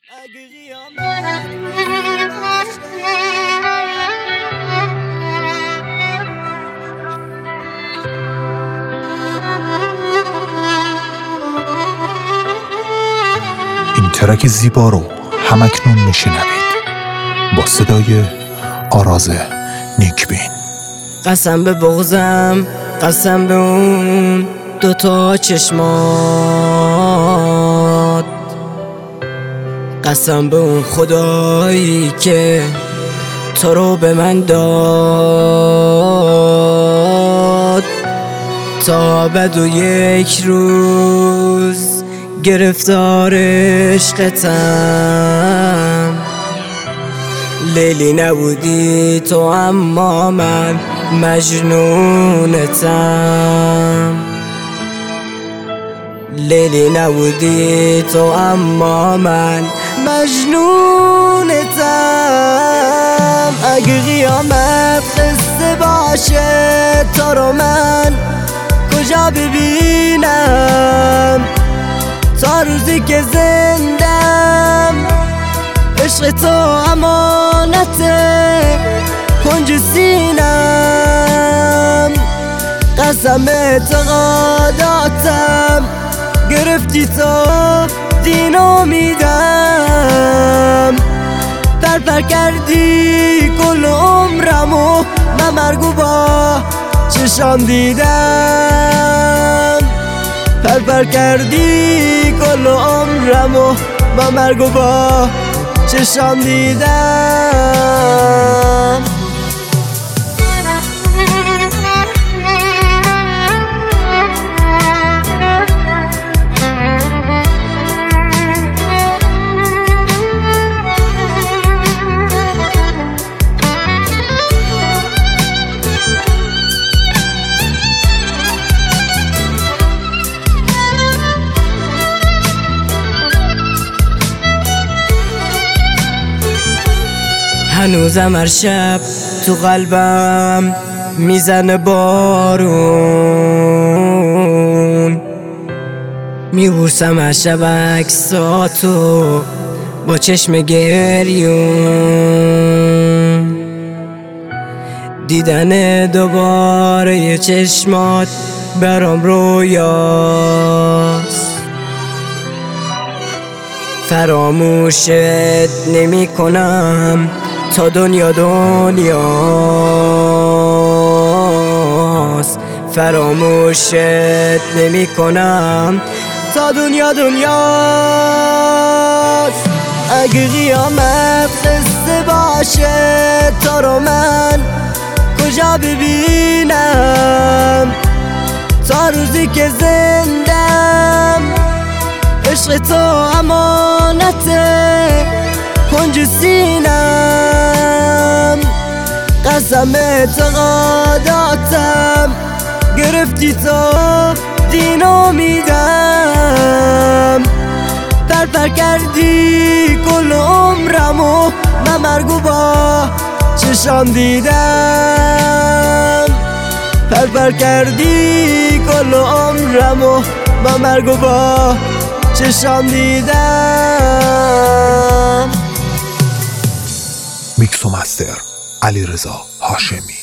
این ترک زیبا رو همکنون میشنوید با صدای آراز نیکبین. قسم به بغضم، قسم به اون دوتا چشمات، قسم به اون خدایی که تو رو به من داد، تا بعد و یک روز گرفتار عشقتم. لیلی نبودی تو اما من مجنونتم، لیلی نبودی تو اما من مجنونتم. اگه قیامت قصه باشه تو رو من کجا ببینم؟ تا روزی که زندم عشق تو امانته کنج سینم. قسم اعتقاداتم گرفتی تو دینو میدم. پر کردی کل عمرمو من مرگو با چشام دیدم. پر کردی کل عمرمو من مرگو با چشام دیدم. هنوزم هر شب تو قلبم میزنه بارون، میبوسم هر شب عکساتو با چشم گریون. دیدن دوباره یه چشمات برام رویاست، فراموشت نمی کنم تا دنیا دنیاست. فراموشت نمی کنم تا دنیا دنیاست. اگه قیامت قصه باشه تو رو من کجا ببینم؟ تا روزی که زندم عشق تو امانته کنج سینم. قسم اعتقاداتم گرفتی تو دینو میدم. پر کردی کل عمرمو من مرگو با چشام دیدم. پر کردی کل عمرمو من مرگو با چشام دیدم. میکس و مستر علیرضا هاشمی.